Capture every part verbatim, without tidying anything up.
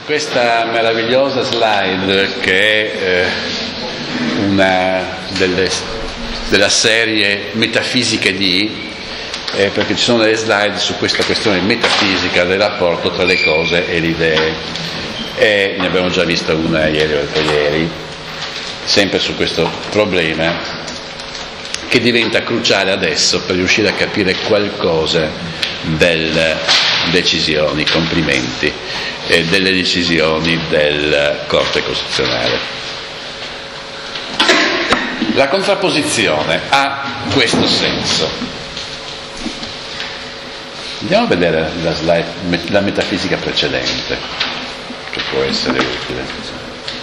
questa meravigliosa slide che è eh, una delle, della serie Metafisiche di, eh, perché ci sono delle slide su questa questione metafisica del rapporto tra le cose e le idee, e ne abbiamo già vista una ieri o l'altro ieri, sempre su questo problema che diventa cruciale adesso per riuscire a capire qualcosa delle decisioni, complimenti, eh, delle decisioni del Corte Costituzionale. La contrapposizione ha questo senso. Andiamo a vedere la slide, la metafisica precedente, che può essere utile.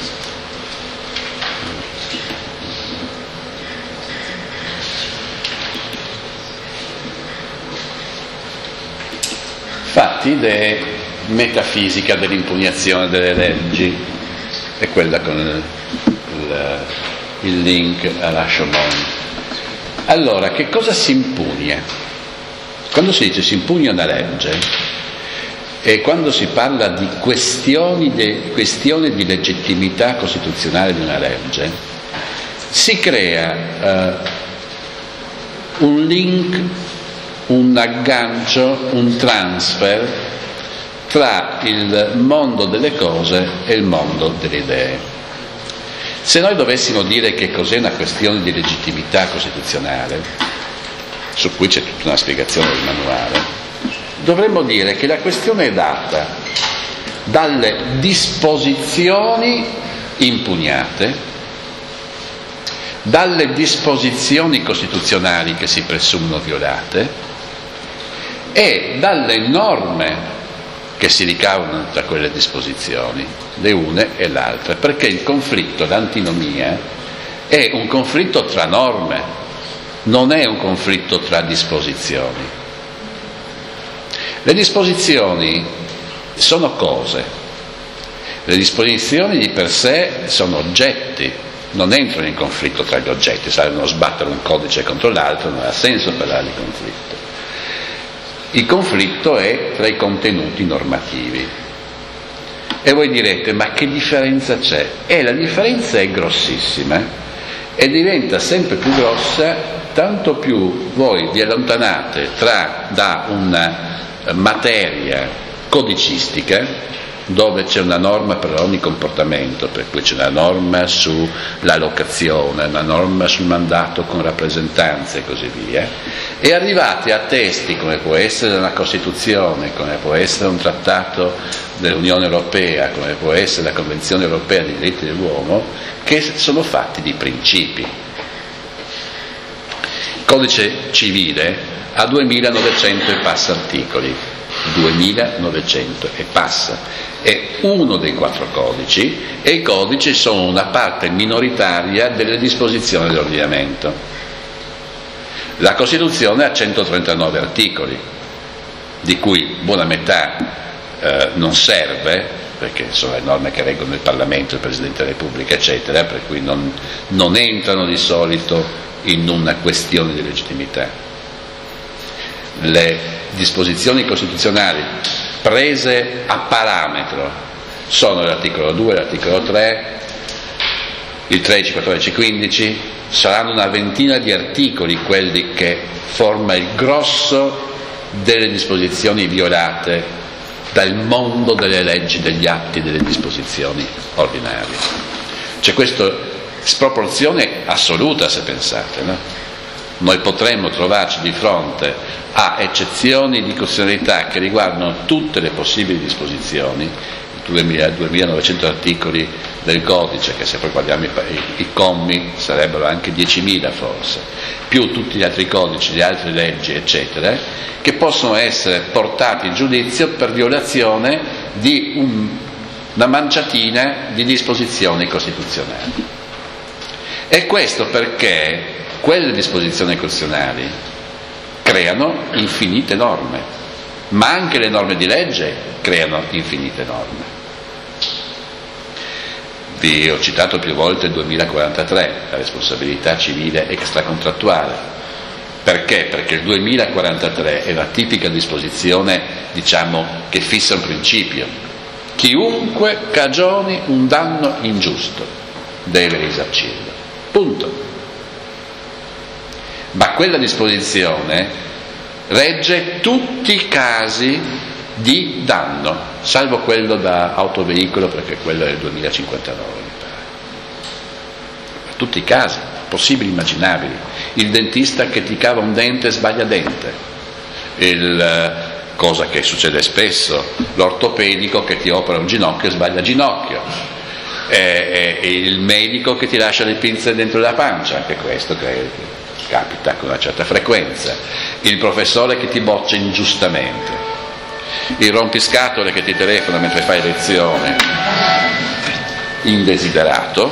Infatti idee metafisica dell'impugnazione delle leggi è quella con il, il, il link a Rashomon. Allora, che cosa si impugna? Quando si dice si impugna una legge e quando si parla di questioni de, questione di legittimità costituzionale di una legge, si crea eh, un link, un aggancio, un transfer tra il mondo delle cose e il mondo delle idee. Se noi dovessimo dire che cos'è una questione di legittimità costituzionale, su cui c'è tutta una spiegazione del manuale, dovremmo dire che la questione è data dalle disposizioni impugnate, dalle disposizioni costituzionali che si presumono violate e dalle norme che si ricavano da quelle disposizioni, le une e le altre, perché il conflitto, l'antinomia, è un conflitto tra norme, non è un conflitto tra disposizioni. Le disposizioni sono cose, le disposizioni di per sé sono oggetti, non entrano in conflitto tra gli oggetti, sarebbero sbattere un codice contro l'altro, non ha senso parlare di conflitto. Il conflitto è tra i contenuti normativi. E voi direte, ma che differenza c'è? E la differenza è grossissima e diventa sempre più grossa tanto più voi vi allontanate tra, da una materia codicistica, dove c'è una norma per ogni comportamento, per cui c'è una norma sulla locazione, una norma sul mandato con rappresentanze e così via, e arrivate a testi come può essere una Costituzione, come può essere un trattato dell'Unione Europea, come può essere la Convenzione Europea dei diritti dell'uomo, che sono fatti di principi. Il codice civile ha duemilanovecento e passa articoli, duemilanovecento e passa, è uno dei quattro codici e i codici sono una parte minoritaria delle disposizioni dell'ordinamento. La Costituzione ha centotrentanove articoli, di cui buona metà eh, non serve, perché sono le norme che reggono il Parlamento, il Presidente della Repubblica, eccetera, per cui non, non entrano di solito in una questione di legittimità. Le disposizioni costituzionali prese a parametro sono l'articolo due, l'articolo tre, il tredici, quattordici, quindici, saranno una ventina di articoli quelli che forma il grosso delle disposizioni violate dal mondo delle leggi, degli atti, delle disposizioni ordinarie. C'è questa sproporzione assoluta, se pensate, no? Noi potremmo trovarci di fronte a eccezioni di costituzionalità che riguardano tutte le possibili disposizioni, duemilanovecento articoli del codice, che se poi guardiamo i, i, i commi sarebbero anche diecimila forse, più tutti gli altri codici, le altre leggi, eccetera, che possono essere portati in giudizio per violazione di un, una manciatina di disposizioni costituzionali. E questo perché quelle disposizioni costituzionali creano infinite norme, ma anche le norme di legge creano infinite norme. Vi ho citato più volte il duemilaquarantatré, la responsabilità civile extracontrattuale. Perché? Perché il duemilaquarantatré è la tipica disposizione, diciamo, che fissa un principio. Chiunque cagioni un danno ingiusto deve risarcirlo. Punto. Ma quella disposizione regge tutti i casi di danno, salvo quello da autoveicolo, perché quello è il duemilacinquantanove, mi pare. Tutti i casi possibili, immaginabili. Il dentista che ti cava un dente e sbaglia dente, il, cosa che succede spesso, l'ortopedico che ti opera un ginocchio e sbaglia ginocchio, e, e, il medico che ti lascia le pinze dentro la pancia, anche questo che capita con una certa frequenza, il professore che ti boccia ingiustamente, il rompiscatole che ti telefona mentre fai lezione indesiderato.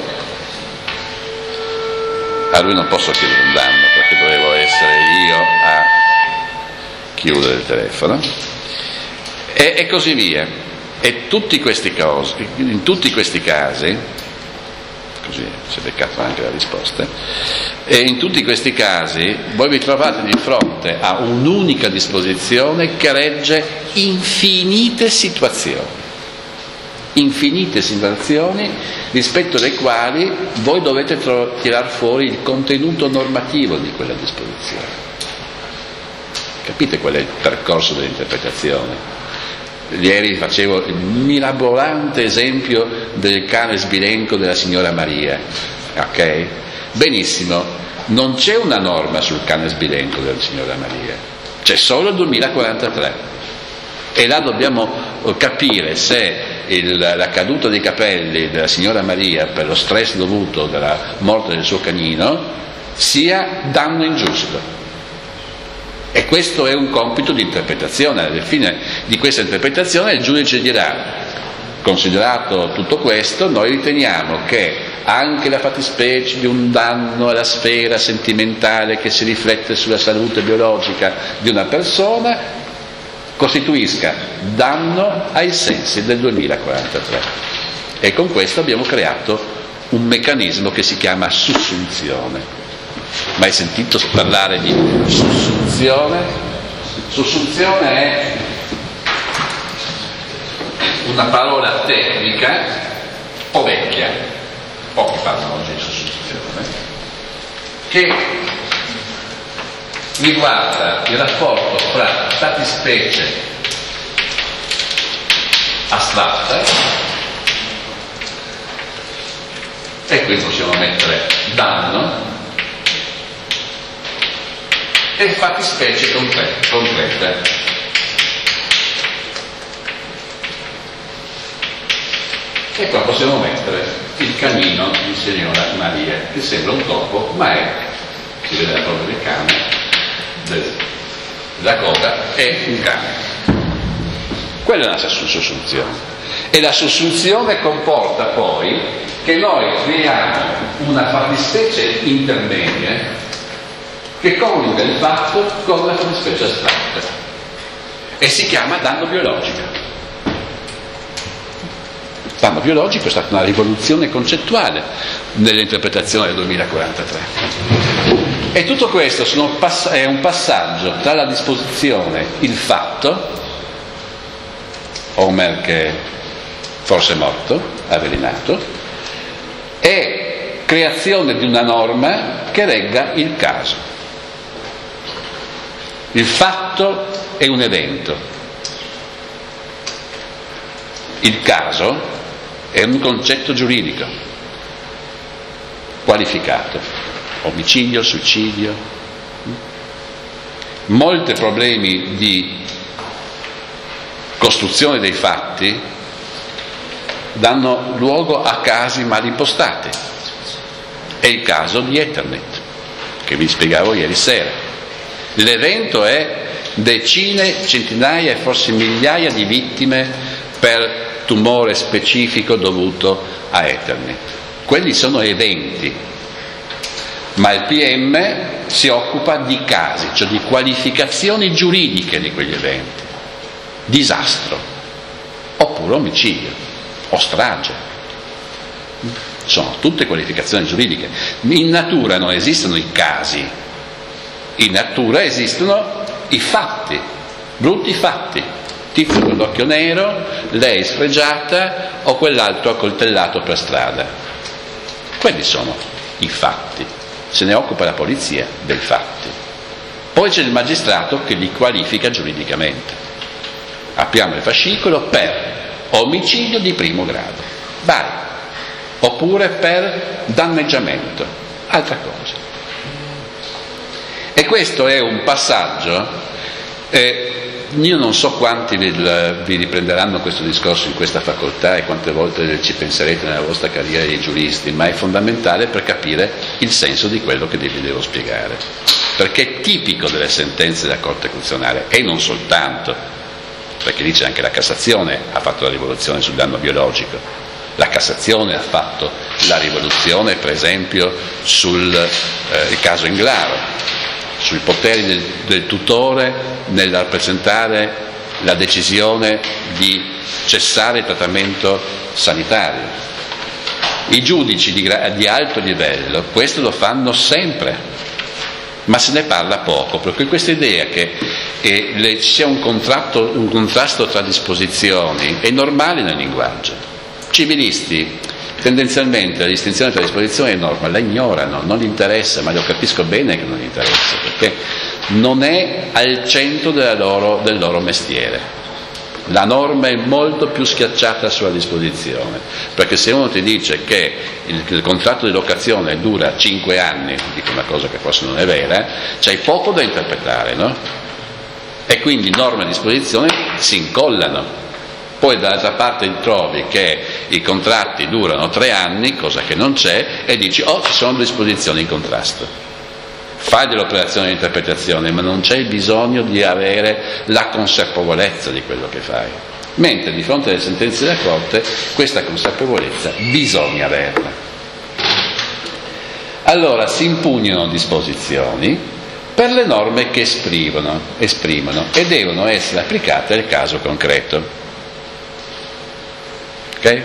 A lui non posso chiedere un danno perché dovevo essere io a chiudere il telefono, e, e così via. E tutti questi casi, in tutti questi casi, così si è beccata anche la risposta, e in tutti questi casi voi vi trovate di fronte a un'unica disposizione che regge infinite situazioni, infinite situazioni rispetto alle quali voi dovete tro- tirar fuori il contenuto normativo di quella disposizione. Capite qual è il percorso dell'interpretazione? Ieri facevo il mirabolante esempio del cane sbilenco della signora Maria, ok? Benissimo, non c'è una norma sul cane sbilenco della signora Maria, c'è solo il duemilaquarantatré, e là dobbiamo capire se il, la caduta dei capelli della signora Maria per lo stress dovuto dalla morte del suo canino sia danno ingiusto. E questo è un compito di interpretazione. Alla fine di questa interpretazione il giudice dirà: considerato tutto questo, noi riteniamo che anche la fattispecie di un danno alla sfera sentimentale che si riflette sulla salute biologica di una persona costituisca danno ai sensi del duemilaquarantatré. E con questo abbiamo creato un meccanismo che si chiama sussunzione. Mai sentito parlare di sussunzione? Sussunzione è una parola tecnica un po' vecchia, pochi parlano oggi di sussunzione, che riguarda il rapporto fra fattispecie astratte, e qui possiamo mettere danno, e fattispecie concrete, concrete. E qua possiamo mettere il canino di signora Maria, che sembra un topo, ma è, si vede la coda del cane, del, la coda è un cane. Quella è una sussunzione. E la sussunzione comporta poi che noi creiamo una fattispecie intermedia che coniuga il fatto con la fattispecie astratta e si chiama danno biologico. Danno biologico è stata una rivoluzione concettuale nell'interpretazione del duemilaquarantatré. E tutto questo sono pass- è un passaggio tra la disposizione, il fatto, Homer che forse è morto, avvelenato, e creazione di una norma che regga il caso. Il fatto è un evento, il caso è un concetto giuridico qualificato, omicidio, suicidio. Molti problemi di costruzione dei fatti danno luogo a casi mal impostati. È il caso di Ethernet, che vi spiegavo ieri sera. L'evento è decine, centinaia e forse migliaia di vittime per tumore specifico dovuto a Ethernet. Quelli sono eventi, ma il P M si occupa di casi, cioè di qualificazioni giuridiche di quegli eventi. Disastro, oppure omicidio, o strage. Sono tutte qualificazioni giuridiche. In natura non esistono i casi. In natura esistono i fatti, brutti fatti, tizio con l'occhio nero, lei sfregiata o quell'altro accoltellato per strada. Quelli sono i fatti, se ne occupa la polizia dei fatti. Poi c'è il magistrato che li qualifica giuridicamente. Apriamo il fascicolo per omicidio di primo grado, vai, oppure per danneggiamento, altra cosa. E questo è un passaggio, eh, io non so quanti vi, vi riprenderanno questo discorso in questa facoltà e quante volte ci penserete nella vostra carriera di giuristi, ma è fondamentale per capire il senso di quello che vi devo spiegare, perché è tipico delle sentenze della Corte Costituzionale, e non soltanto, perché dice anche la Cassazione ha fatto la rivoluzione sul danno biologico, la Cassazione ha fatto la rivoluzione per esempio sul eh, caso Englaro, sui poteri del, del tutore nel rappresentare la decisione di cessare il trattamento sanitario. I giudici di, di alto livello questo lo fanno sempre, ma se ne parla poco, perché questa idea che eh, le, ci sia un, contratto, un contrasto tra disposizioni è normale nel linguaggio. Civilisti tendenzialmente la distinzione tra disposizione e norma la ignorano, non gli interessa, ma lo capisco bene che non gli interessa, perché non è al centro della loro, del loro mestiere. La norma è molto più schiacciata sulla disposizione, perché se uno ti dice che il, il contratto di locazione dura cinque anni, dico una cosa che forse non è vera, c'hai poco da interpretare, no? E quindi norma e disposizione si incollano. Poi dall'altra parte trovi che i contratti durano tre anni, cosa che non c'è, e dici, oh, ci sono disposizioni in contrasto. Fai dell'operazione di interpretazione, ma non c'è bisogno di avere la consapevolezza di quello che fai. Mentre di fronte alle sentenze della Corte, questa consapevolezza bisogna averla. Allora si impugnano disposizioni per le norme che esprimono, esprimono e devono essere applicate al caso concreto. Okay?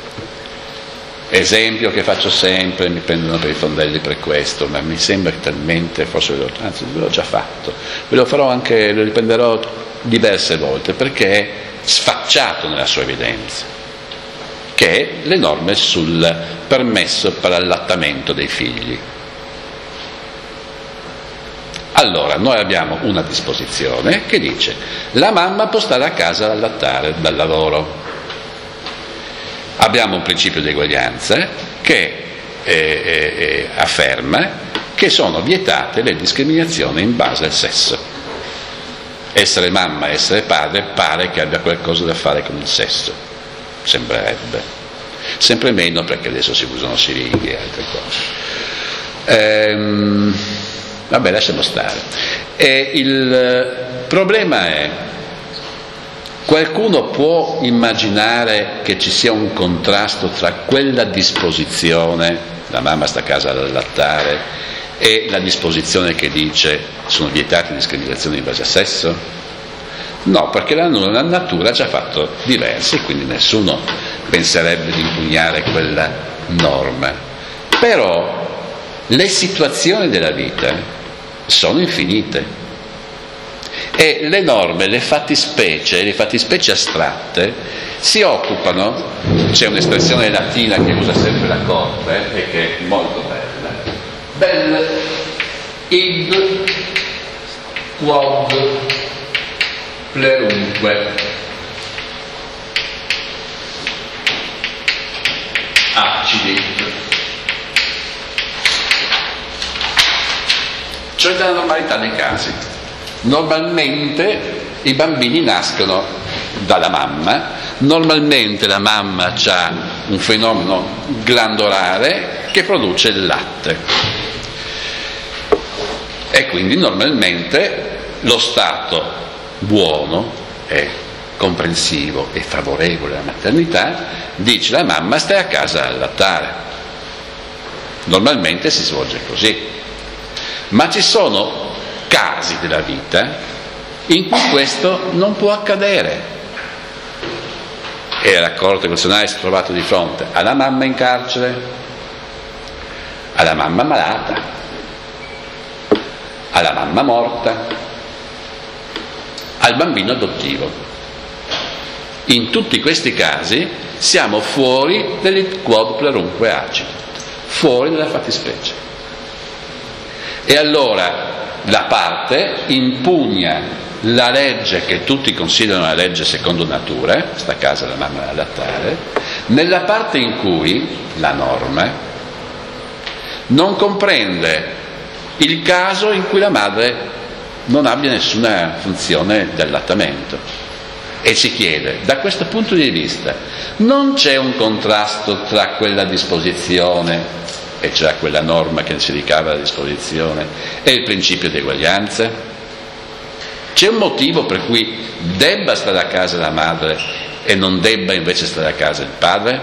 Esempio che faccio sempre, mi prendono per i fondelli per questo, ma mi sembra talmente, forse ve l'ho, anzi ve l'ho già fatto, ve lo farò anche, lo riprenderò diverse volte, perché è sfacciato nella sua evidenza, che è le norme sul permesso per allattamento dei figli. Allora, noi abbiamo una disposizione che dice la mamma può stare a casa ad allattare dal lavoro. Abbiamo un principio di eguaglianza che eh, eh, afferma che sono vietate le discriminazioni in base al sesso. Essere mamma, essere padre, pare che abbia qualcosa da fare con il sesso, sembrerebbe. Sempre meno perché adesso si usano siringhe e altre cose. Ehm, vabbè, lasciamo stare. E il problema è: qualcuno può immaginare che ci sia un contrasto tra quella disposizione, la mamma sta a casa ad allattare, e la disposizione che dice sono vietate discriminazioni in base a sesso? No, perché la, la natura ha già fatto diverse, quindi nessuno penserebbe di impugnare quella norma. Però le situazioni della vita sono infinite. E le norme, le fattispecie, le fattispecie astratte si occupano, c'è un'espressione latina che usa sempre la Corte e che è molto bella, bel id quod plerunque accidit, cioè della normalità dei casi. Normalmente i bambini nascono dalla mamma, normalmente la mamma ha un fenomeno glandolare che produce il latte e quindi normalmente lo stato buono e comprensivo e favorevole alla maternità dice la mamma stai a casa a allattare. Normalmente si svolge così, ma ci sono casi della vita in cui questo non può accadere, e la Corte Costituzionale si è trovato di fronte alla mamma in carcere, alla mamma malata, alla mamma morta, al bambino adottivo. In tutti questi casi siamo fuori dell'id quod plerumque accidit, fuori dalla fattispecie. E allora la parte impugna la legge che tutti considerano la legge secondo natura, sta a casa la mamma da allattare, nella parte in cui la norma non comprende il caso in cui la madre non abbia nessuna funzione di allattamento. E si chiede, da questo punto di vista, non c'è un contrasto tra quella disposizione, e cioè quella norma che si ricava dalla disposizione, e il principio di eguaglianza? C'è un motivo per cui debba stare a casa la madre e non debba invece stare a casa il padre?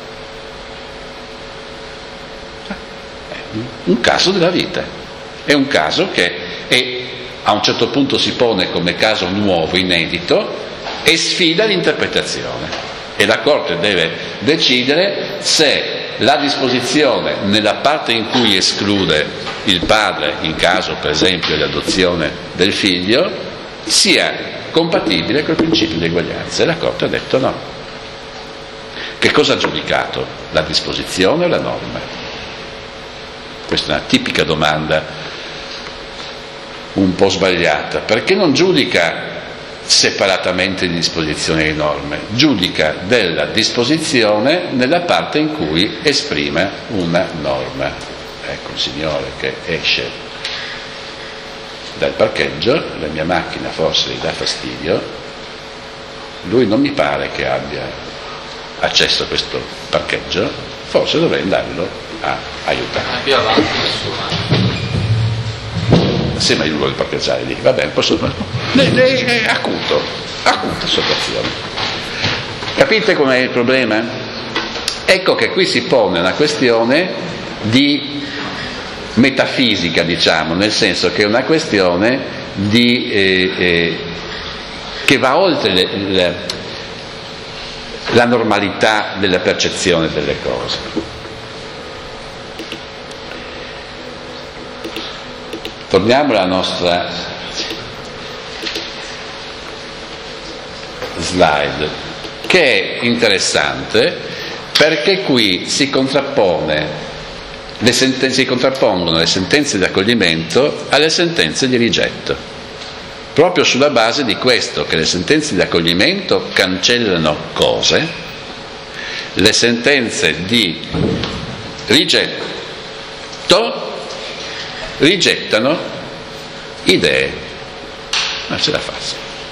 È un caso della vita, è un caso che è, a un certo punto si pone come caso nuovo, inedito, e sfida l'interpretazione. E la Corte deve decidere se la disposizione nella parte in cui esclude il padre, in caso per esempio di adozione del figlio, sia compatibile col principio di eguaglianza. E la Corte ha detto no. Che cosa ha giudicato? La disposizione o la norma? Questa è una tipica domanda un po' sbagliata, perché non giudica separatamente di disposizione e di norme, giudica della disposizione nella parte in cui esprime una norma. Ecco il signore che esce dal parcheggio, la mia macchina forse gli dà fastidio, lui non mi pare che abbia accesso a questo parcheggio, forse dovrei andarlo a aiutare. Ma più avanti nessuno. Sì, ma io non voglio parcheggiare lì, va bene, posso... Lei, lei è acuto, acuta situazione. Capite com'è il problema? Ecco che qui si pone una questione di metafisica, diciamo, nel senso che è una questione di, eh, eh, che va oltre le, le, la normalità della percezione delle cose. Torniamo alla nostra slide, che è interessante perché qui si contrappone le sentenze, si contrappongono le sentenze di accoglimento alle sentenze di rigetto, proprio sulla base di questo, che le sentenze di accoglimento cancellano cose, le sentenze di rigetto rigettano idee. Ma ce la faccio.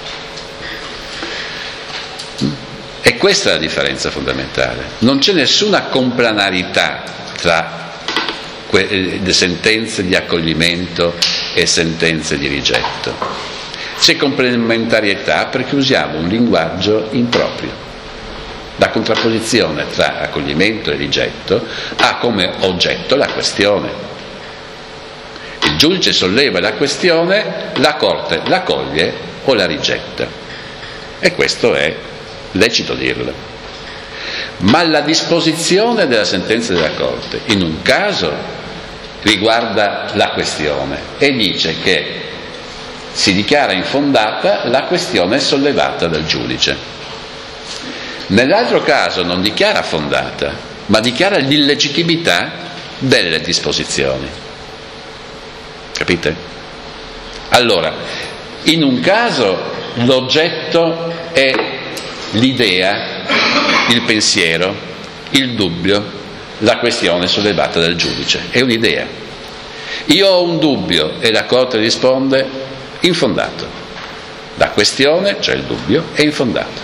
E questa è la differenza fondamentale. Non c'è nessuna complementarietà tra le sentenze di accoglimento e sentenze di rigetto. C'è complementarietà perché usiamo un linguaggio improprio. La contrapposizione tra accoglimento e rigetto ha come oggetto la questione. Il giudice solleva la questione, la Corte la coglie o la rigetta. E questo è lecito dirlo. Ma la disposizione della sentenza della Corte, in un caso, riguarda la questione e dice che si dichiara infondata la questione sollevata dal giudice. Nell'altro caso non dichiara fondata, ma dichiara l'illegittimità delle disposizioni. Capite? Allora, in un caso l'oggetto è l'idea, il pensiero, il dubbio, la questione sollevata dal giudice. È un'idea. Io ho un dubbio e la Corte risponde infondato. La questione, cioè il dubbio, è infondato.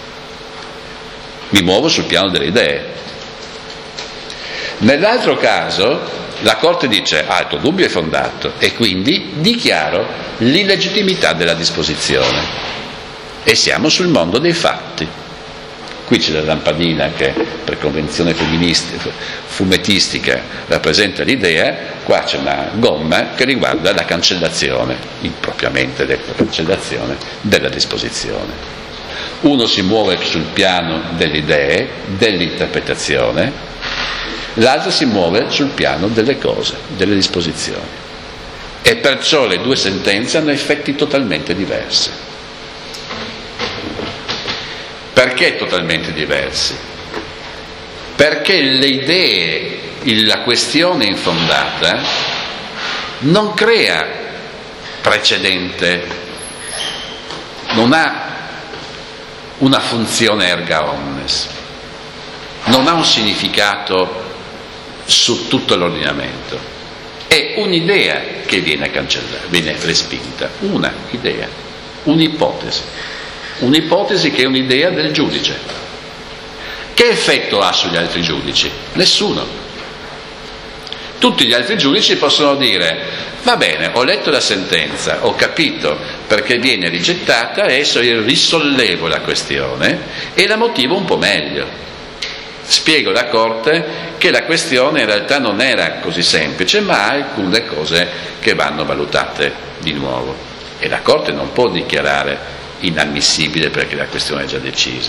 Mi muovo sul piano delle idee. Nell'altro caso la Corte dice ah, il tuo dubbio è fondato e quindi dichiaro l'illegittimità della disposizione. E siamo sul mondo dei fatti. Qui c'è la lampadina che per convenzione fumettistica rappresenta l'idea, qua c'è una gomma che riguarda la cancellazione, impropriamente detta cancellazione, della disposizione. Uno si muove sul piano delle idee, dell'interpretazione, l'altro si muove sul piano delle cose, delle disposizioni. E perciò le due sentenze hanno effetti totalmente diversi. Perché totalmente diversi? Perché le idee, la questione infondata non crea precedente, non ha una funzione erga omnes, non ha un significato su tutto l'ordinamento, è un'idea che viene cancellata, viene respinta, una idea, un'ipotesi, un'ipotesi che è un'idea del giudice. Che effetto ha sugli altri giudici? Nessuno. Tutti gli altri giudici possono dire: va bene, ho letto la sentenza, ho capito perché viene rigettata, adesso io risollevo la questione e la motivo un po' meglio. Spiego alla Corte che la questione in realtà non era così semplice, ma ha alcune cose che vanno valutate di nuovo. E la Corte non può dichiarare inammissibile perché la questione è già decisa.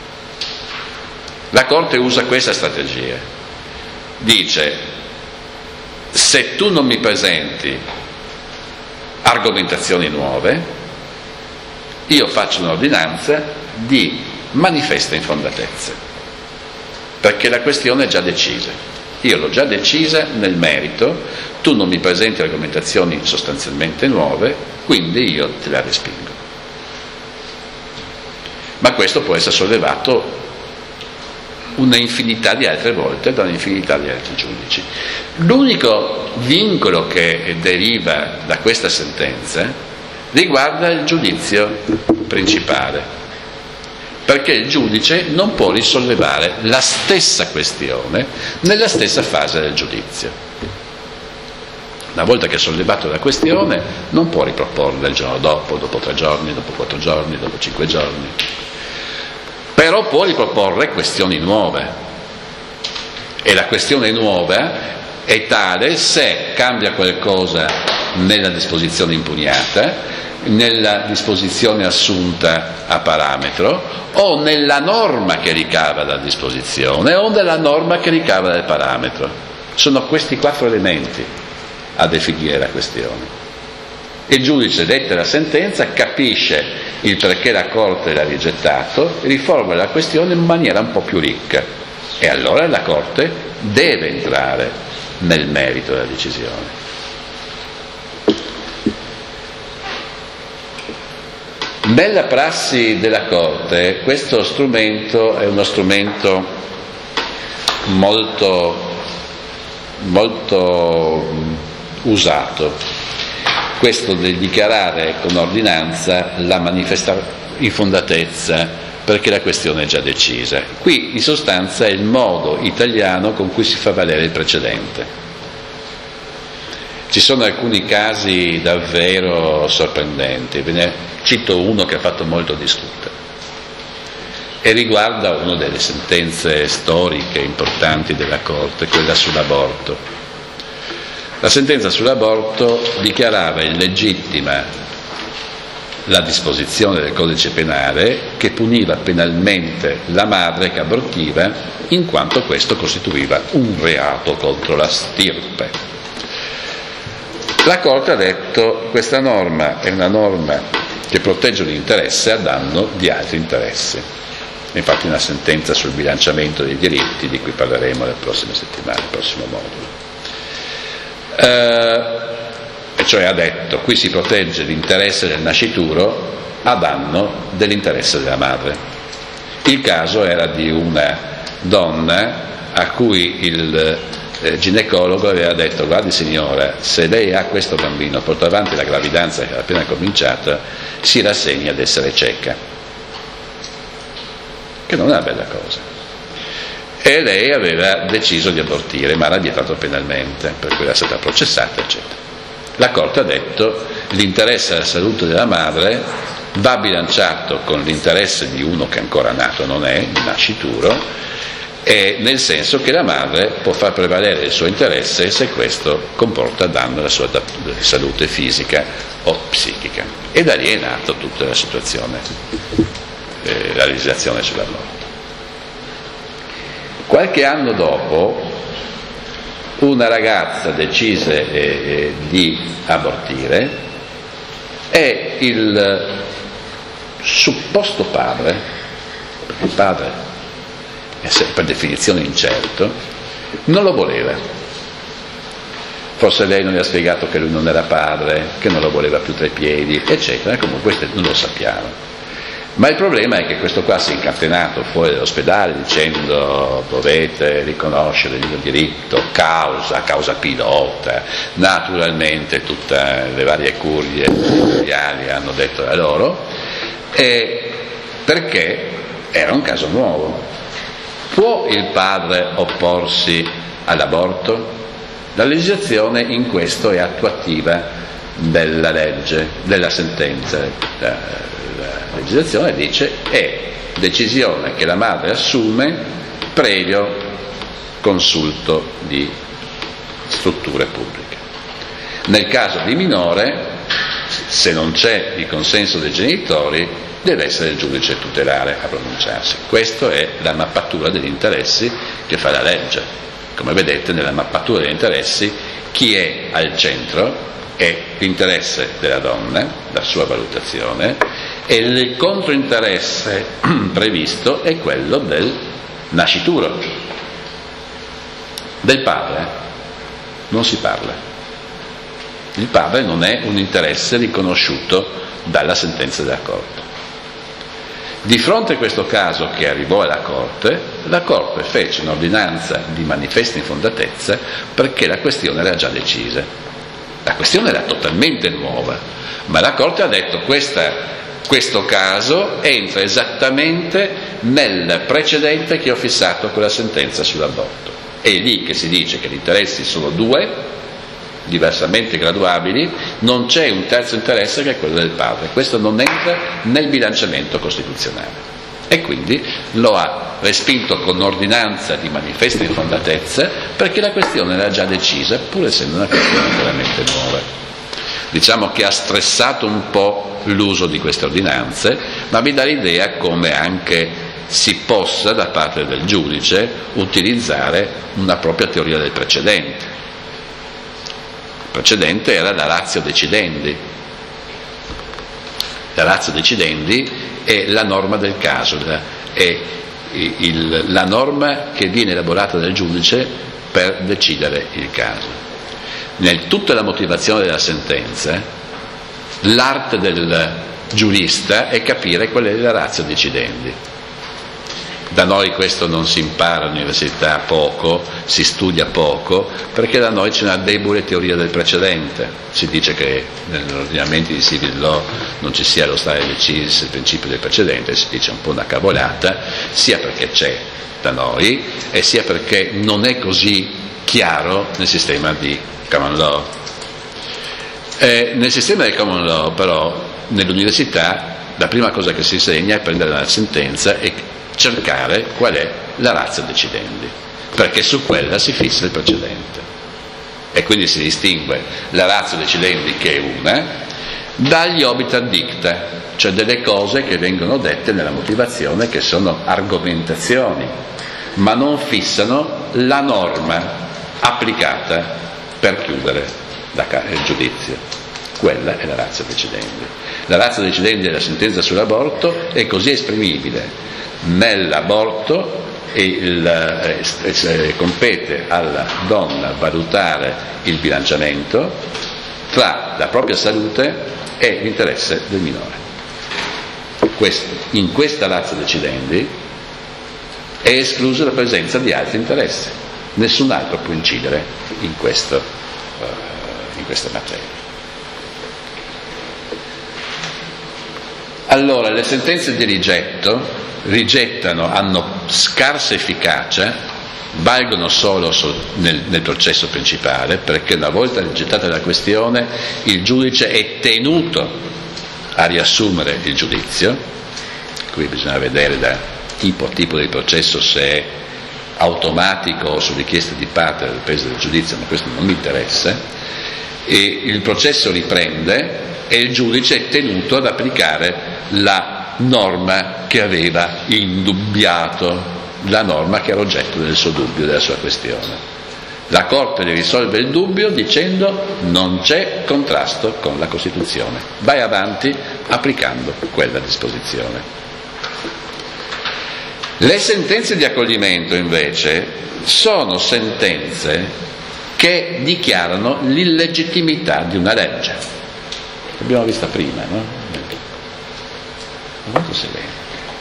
La Corte usa questa strategia. Dice: se tu non mi presenti argomentazioni nuove, io faccio un'ordinanza di manifesta infondatezza, perché la questione è già decisa. Io l'ho già decisa nel merito, tu non mi presenti argomentazioni sostanzialmente nuove, quindi io te la respingo. Ma questo può essere sollevato una infinità di altre volte da un'infinità di altri giudici. L'unico vincolo che deriva da questa sentenza riguarda il giudizio principale, perché il giudice non può risollevare la stessa questione nella stessa fase del giudizio. Una volta che ha sollevato la questione non può riproporla il giorno dopo, dopo tre giorni, dopo quattro giorni, dopo cinque giorni. Però può riproporre questioni nuove, e la questione nuova è tale se cambia qualcosa nella disposizione impugnata, nella disposizione assunta a parametro, o nella norma che ricava dalla disposizione, o nella norma che ricava dal parametro. Sono questi quattro elementi a definire la questione. Il giudice, detta la sentenza, capisce il perché la Corte l'ha rigettato, riformula la questione in maniera un po' più ricca, e allora la Corte deve entrare nel merito della decisione. Nella prassi della Corte questo strumento è uno strumento molto, molto usato, questo del dichiarare con ordinanza la manifesta infondatezza perché la questione è già decisa. Qui in sostanza è il modo italiano con cui si fa valere il precedente. Ci sono alcuni casi davvero sorprendenti, ve ne cito uno che ha fatto molto discutere e riguarda una delle sentenze storiche importanti della Corte, quella sull'aborto. La sentenza sull'aborto dichiarava illegittima la disposizione del codice penale che puniva penalmente la madre che abortiva, in quanto questo costituiva un reato contro la stirpe. La Corte ha detto: questa norma è una norma che protegge un interesse a danno di altri interessi. Infatti una sentenza sul bilanciamento dei diritti, di cui parleremo le prossime settimane, il prossimo modulo. Eh, e cioè ha detto: qui si protegge l'interesse del nascituro a danno dell'interesse della madre. Il caso era di una donna a cui il eh, ginecologo aveva detto: guardi signora, se lei ha questo bambino, porta avanti la gravidanza che è appena cominciata, si rassegna ad essere cieca, che non è una bella cosa. E lei aveva deciso di abortire, ma l'ha vietato penalmente, per cui era stata processata, eccetera. La Corte ha detto: l'interesse alla salute della madre va bilanciato con l'interesse di uno che ancora nato non è, il nascituro, e nel senso che la madre può far prevalere il suo interesse se questo comporta danno alla sua salute fisica o psichica. E da lì è nata tutta la situazione, eh, la legislazione sull'aborto. Qualche anno dopo una ragazza decise eh, di abortire e il supposto padre, perché il padre è per definizione incerto, non lo voleva. Forse lei non gli ha spiegato che lui non era padre, che non lo voleva più tra i piedi, eccetera, comunque non lo sappiamo. Ma il problema è che questo qua si è incatenato fuori dall'ospedale dicendo dovete riconoscere il mio diritto, causa, causa pilota, naturalmente tutte le varie curie ministeriali hanno detto da loro, e perché era un caso nuovo. Può il padre opporsi all'aborto? La legislazione in questo è attuativa della legge, della sentenza. La legislazione dice è decisione che la madre assume previo consulto di strutture pubbliche. Nel caso di minore, se non c'è il consenso dei genitori, deve essere il giudice tutelare a pronunciarsi. Questa è la mappatura degli interessi che fa la legge. Come vedete, nella mappatura degli interessi chi è al centro è l'interesse della donna, la sua valutazione, e il controinteresse previsto è quello del nascituro. Del padre non si parla. Il padre non è un interesse riconosciuto dalla sentenza della Corte. Di fronte a questo caso che arrivò alla Corte, la Corte fece un'ordinanza di manifesta infondatezza perché la questione era già decisa. La questione era totalmente nuova, ma la Corte ha detto questa questo caso entra esattamente nel precedente che ho fissato con la sentenza sull'aborto. È lì che si dice che gli interessi sono due, diversamente graduabili, non c'è un terzo interesse che è quello del padre. Questo non entra nel bilanciamento costituzionale. E quindi lo ha respinto con ordinanza di manifesta infondatezza perché la questione era già decisa, pur essendo una questione veramente nuova. Diciamo che ha stressato un po' l'uso di queste ordinanze, ma vi dà l'idea come anche si possa da parte del giudice utilizzare una propria teoria del precedente. Il precedente era la ratio decidendi. La ratio decidendi è la norma del caso, è il, la norma che viene elaborata dal giudice per decidere il caso. Nel tutta la motivazione della sentenza, l'arte del giurista è capire qual è la ratio decidendi. Da noi questo non si impara all'università poco, si studia poco, perché da noi c'è una debole teoria del precedente. Si dice che negli ordinamenti di civil law non ci sia lo stare decisis, il principio del precedente, si dice un po' una cavolata, sia perché c'è da noi e sia perché non è così chiaro nel sistema di common law. Eh, nel sistema del common law, però, nell'università la prima cosa che si insegna è prendere la sentenza e cercare qual è la ratio decidendi, perché su quella si fissa il precedente. E quindi si distingue la ratio decidendi, che è una, dagli obiter dicta, cioè delle cose che vengono dette nella motivazione, che sono argomentazioni, ma non fissano la norma applicata per chiudere il giudizio. Quella è la ratio decidendi. La ratio decidendi della sentenza sull'aborto è così esprimibile nell'aborto e il, eh, compete alla donna valutare il bilanciamento tra la propria salute e l'interesse del minore. Questo, in questa ratio decidendi è esclusa la presenza di altri interessi. Nessun altro può incidere in, questo, uh, in questa materia. Allora, le sentenze di rigetto rigettano, hanno scarsa efficacia, valgono solo nel, nel processo principale, perché una volta rigettata la questione il giudice è tenuto a riassumere il giudizio. Qui bisogna vedere da tipo a tipo di processo se è automatico o su richiesta di parte del peso del giudizio, ma questo non mi interessa. E il processo riprende e il giudice è tenuto ad applicare la norma che aveva indubbiato, la norma che era oggetto del suo dubbio, della sua questione. La Corte ne risolve il dubbio dicendo non c'è contrasto con la Costituzione, vai avanti applicando quella disposizione. Le sentenze di accoglimento invece sono sentenze che dichiarano l'illegittimità di una legge. L'abbiamo vista prima, no? Molto severo.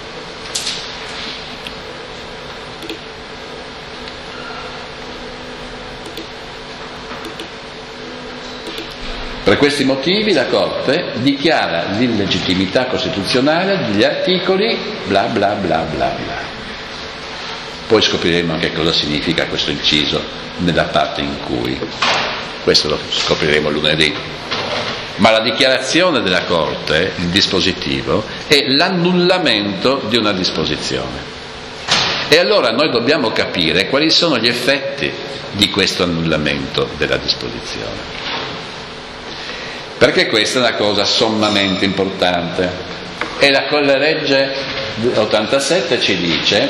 Per questi motivi la Corte dichiara l'illegittimità costituzionale degli articoli bla bla bla bla bla. Poi scopriremo anche cosa significa questo inciso nella parte in cui. Questo lo scopriremo lunedì. Ma la dichiarazione della Corte, il dispositivo, è l'annullamento di una disposizione. E allora noi dobbiamo capire quali sono gli effetti di questo annullamento della disposizione. Perché questa è una cosa sommamente importante. E la, la legge ottantasette ci dice,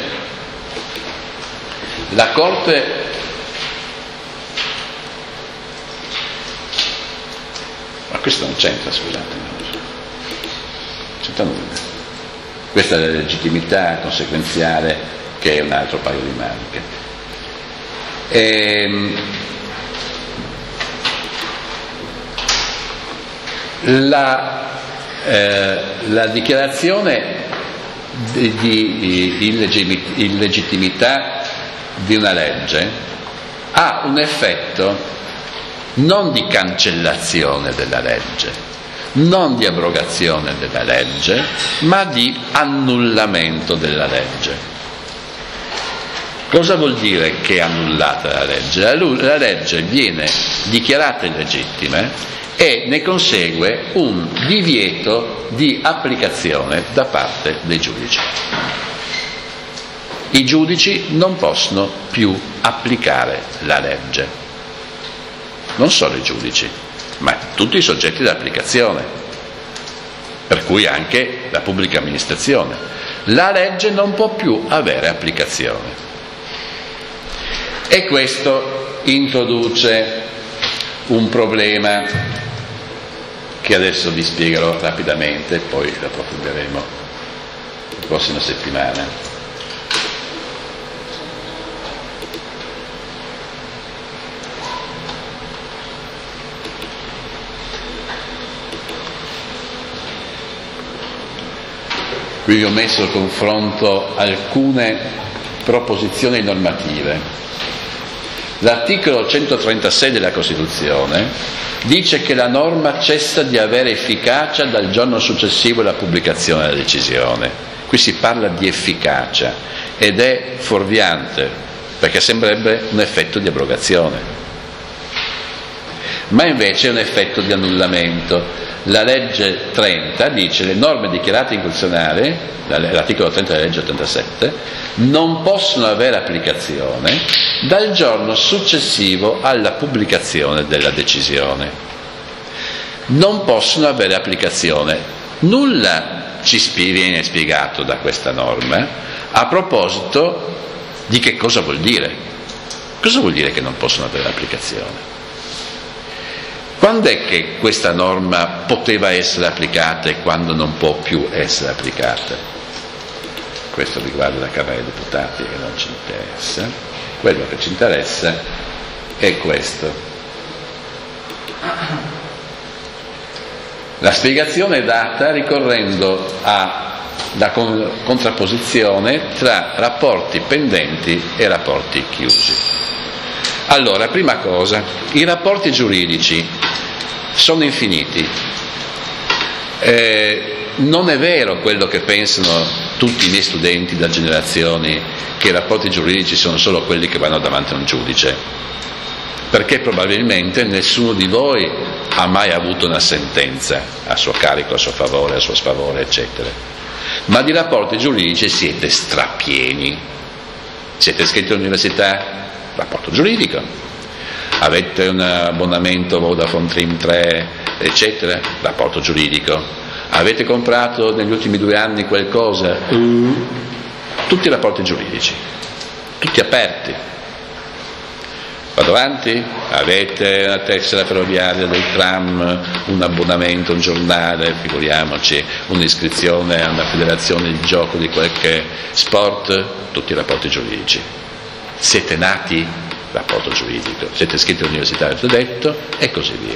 la Corte ma questo non c'entra, scusate, non c'entra nulla. Questa è la legittimità conseguenziale, che è un altro paio di maniche. E, La, eh, la dichiarazione di, di illegittimità di una legge ha un effetto non di cancellazione della legge, non di abrogazione della legge, ma di annullamento della legge. Cosa vuol dire che è annullata la legge? La, la legge viene dichiarata illegittima e ne consegue un divieto di applicazione da parte dei giudici. I giudici non possono più applicare la legge, non solo i giudici, ma tutti i soggetti d'applicazione, per cui anche la pubblica amministrazione. La legge non può più avere applicazione. E questo introduce un problema che adesso vi spiegherò rapidamente, poi lo approfondiremo la prossima settimana. Qui vi ho messo a confronto alcune proposizioni normative. L'articolo centotrentasei della Costituzione dice che la norma cessa di avere efficacia dal giorno successivo alla pubblicazione della decisione. Qui si parla di efficacia ed è fuorviante, perché sembrerebbe un effetto di abrogazione, ma invece è un effetto di annullamento. La legge trenta dice: le norme dichiarate incostituzionali, l'articolo trenta della legge ottantasette, non possono avere applicazione dal giorno successivo alla pubblicazione della decisione. Non possono avere applicazione. Nulla ci viene spiegato da questa norma a proposito di che cosa vuol dire. Cosa vuol dire che non possono avere applicazione? Quando è che questa norma poteva essere applicata e quando non può più essere applicata? Questo riguarda la Camera dei Deputati e non ci interessa. Quello che ci interessa è questo. La spiegazione è data ricorrendo alla contrapposizione tra rapporti pendenti e rapporti chiusi. Allora, prima cosa, i rapporti giuridici sono infiniti. Eh, non è vero quello che pensano tutti i miei studenti da generazioni, che i rapporti giuridici sono solo quelli che vanno davanti a un giudice, perché probabilmente nessuno di voi ha mai avuto una sentenza a suo carico, a suo favore, a suo sfavore, eccetera. Ma di rapporti giuridici siete strapieni. Siete iscritti all'università? Rapporto giuridico. Avete un abbonamento Vodafone Trim tre, eccetera? Rapporto giuridico. Avete comprato negli ultimi due anni qualcosa? Tutti rapporti giuridici, tutti aperti. Vado avanti? Avete una tessera ferroviaria del tram, un abbonamento, un giornale, figuriamoci, un'iscrizione a una federazione di gioco di qualche sport, tutti i rapporti giuridici. Siete nati? Rapporto giuridico. Siete iscritti all'università, avete detto, e così via.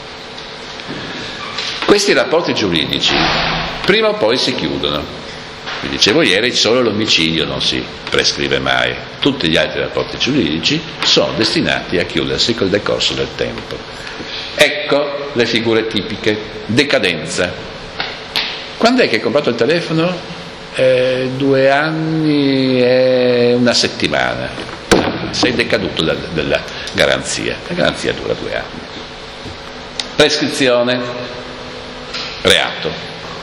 Questi rapporti giuridici prima o poi si chiudono. Vi dicevo ieri, solo l'omicidio non si prescrive mai. Tutti gli altri rapporti giuridici sono destinati a chiudersi col decorso del tempo. Ecco le figure tipiche. Decadenza. Quando è che hai comprato il telefono? Eh, due anni e una settimana. Sei decaduto da, dalla garanzia. La garanzia dura due anni. Prescrizione. Reato.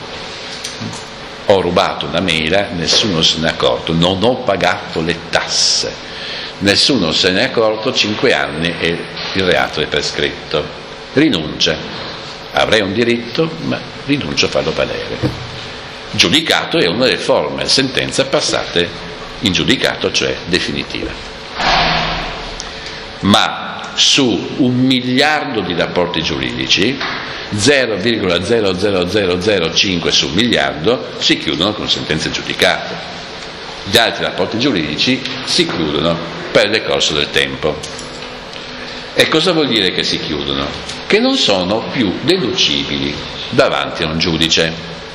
Ho rubato una mela, nessuno se ne è accorto, non ho pagato le tasse, nessuno se ne è accorto, cinque anni e il reato è prescritto. Rinuncia, avrei un diritto, ma rinuncio a farlo valere. Giudicato è una delle forme, sentenza passate in giudicato, cioè definitiva. Ma su un miliardo di rapporti giuridici, zero virgola zero zero zero zero cinque su un miliardo si chiudono con sentenze giudicate. Gli altri rapporti giuridici si chiudono per il decorso del tempo. E cosa vuol dire che si chiudono? Che non sono più deducibili davanti a un giudice.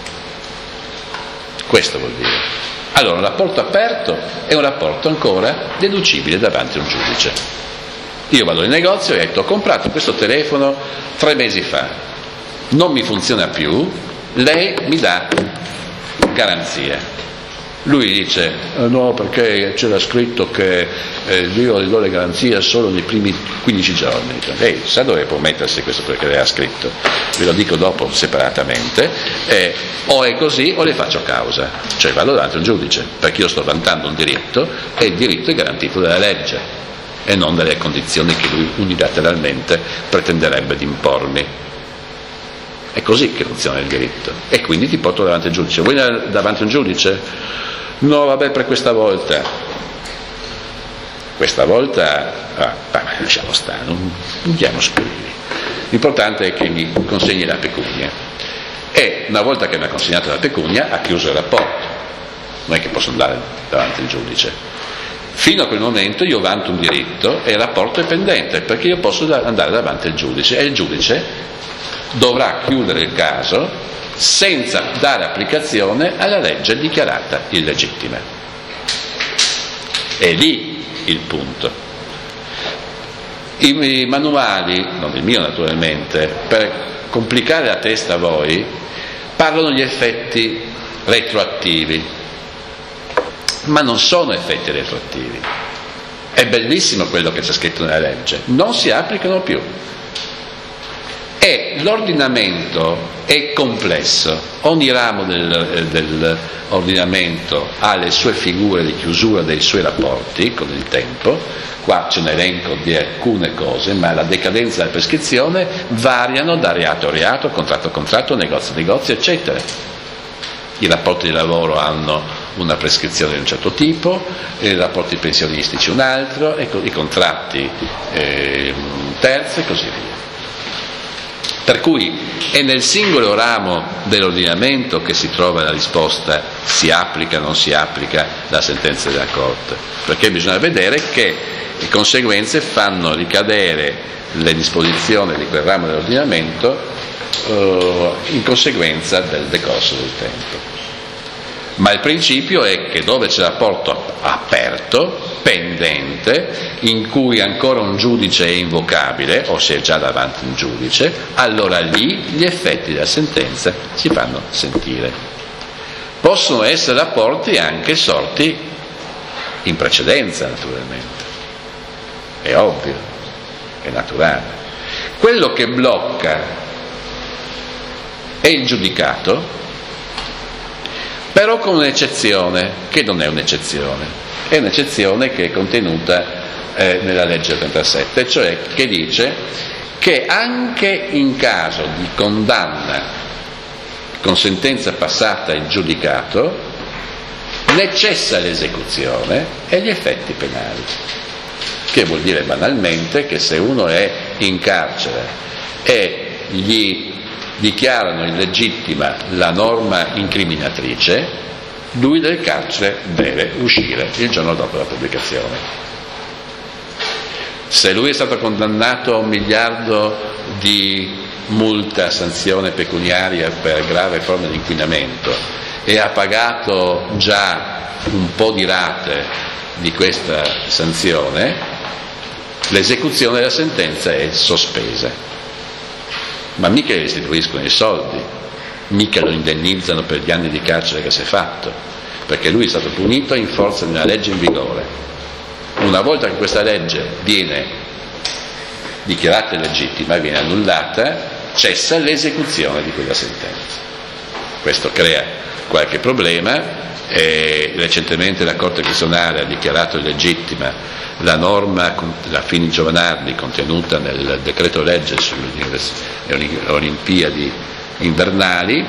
Questo vuol dire. Allora, un rapporto aperto è un rapporto ancora deducibile davanti a un giudice. Io vado in negozio e ho detto: ho comprato questo telefono tre mesi fa, non mi funziona più, lei mi dà garanzia. Lui dice: eh no, perché c'era scritto che eh, io gli do le garanzie solo nei primi quindici giorni. Lei sa dove può mettersi questo perché lei ha scritto? Ve lo dico dopo separatamente. Eh, o è così o le faccio causa, cioè vado davanti a un giudice, perché io sto vantando un diritto e il diritto è garantito dalla legge e non dalle condizioni che lui unilateralmente pretenderebbe di impormi. È così che funziona il diritto. E quindi ti porto davanti al giudice. Vuoi davanti a un giudice? No, vabbè, per questa volta. Questa volta, ah, lasciamo stare, non, non diamo squilli. L'importante è che mi consegni la pecunia. E una volta che mi ha consegnato la pecunia, ha chiuso il rapporto. Non è che posso andare davanti al giudice. Fino a quel momento io vanto un diritto e il rapporto è pendente, perché io posso andare davanti al giudice e il giudice dovrà chiudere il caso senza dare applicazione alla legge dichiarata illegittima. È lì il punto. I manuali, non il mio naturalmente, per complicare la testa a voi, parlano di effetti retroattivi, ma non sono effetti retroattivi. È bellissimo quello che c'è scritto nella legge, non si applicano più. E l'ordinamento è complesso, ogni ramo del, dell'ordinamento ha le sue figure di chiusura dei suoi rapporti con il tempo. Qua c'è un elenco di alcune cose, ma la decadenza e la prescrizione variano da reato a reato, contratto a contratto, negozio a negozio, eccetera. I rapporti di lavoro hanno una prescrizione di un certo tipo, i rapporti pensionistici un altro, e i contratti eh, un terzo e così via. Per cui è nel singolo ramo dell'ordinamento che si trova la risposta: si applica o non si applica la sentenza della Corte, perché bisogna vedere che le conseguenze fanno ricadere le disposizioni di quel ramo dell'ordinamento eh, in conseguenza del decorso del tempo. Ma il principio è che dove c'è rapporto aperto, pendente, in cui ancora un giudice è invocabile o si è già davanti un giudice, allora lì gli effetti della sentenza si fanno sentire. Possono essere rapporti anche sorti in precedenza, naturalmente. È ovvio, è naturale. Quello che blocca è il giudicato, però con un'eccezione che non è un'eccezione, è un'eccezione che è contenuta eh, nella legge trentasette, cioè che dice che anche in caso di condanna con sentenza passata in giudicato ne cessa l'esecuzione e gli effetti penali. che vuol dire banalmente che se uno è in carcere e gli dichiarano illegittima la norma incriminatrice, lui del carcere deve uscire il giorno dopo la pubblicazione. Se lui è stato condannato a un miliardo di multa, sanzione pecuniaria per grave forma di inquinamento e ha pagato già un po' di rate di questa sanzione, l'esecuzione della sentenza è sospesa. Ma mica gli restituiscono i soldi, mica lo indennizzano per gli anni di carcere che si è fatto, perché lui è stato punito in forza di una legge in vigore. Una volta che questa legge viene dichiarata illegittima, viene annullata, cessa l'esecuzione di quella sentenza. Questo crea qualche problema. E recentemente la Corte Costituzionale ha dichiarato illegittima la norma, la Fini Giovanardi, contenuta nel decreto legge sulle Olimpiadi invernali,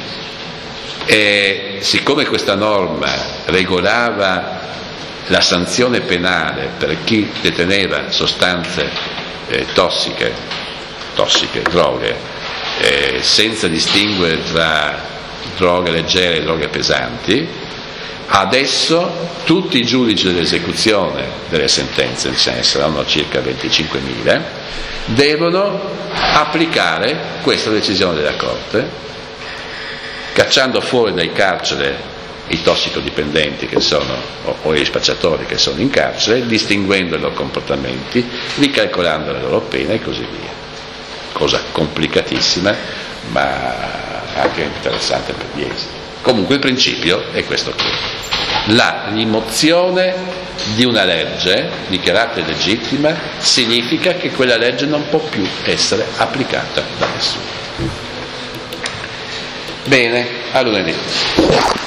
e siccome questa norma regolava la sanzione penale per chi deteneva sostanze eh, tossiche, tossiche, droghe, eh, senza distinguere tra droghe leggere e droghe pesanti, adesso tutti i giudici dell'esecuzione delle sentenze, ce ne saranno circa venticinquemila, devono applicare questa decisione della Corte, cacciando fuori dal carcere i tossicodipendenti che sono, o, o gli spacciatori che sono in carcere, distinguendo i loro comportamenti, ricalcolando le loro pene e così via. Cosa complicatissima, ma anche interessante per gli esiti. Comunque il principio è questo qui: la rimozione di una legge dichiarata illegittima significa che quella legge non può più essere applicata da nessuno. Bene, a lunedì.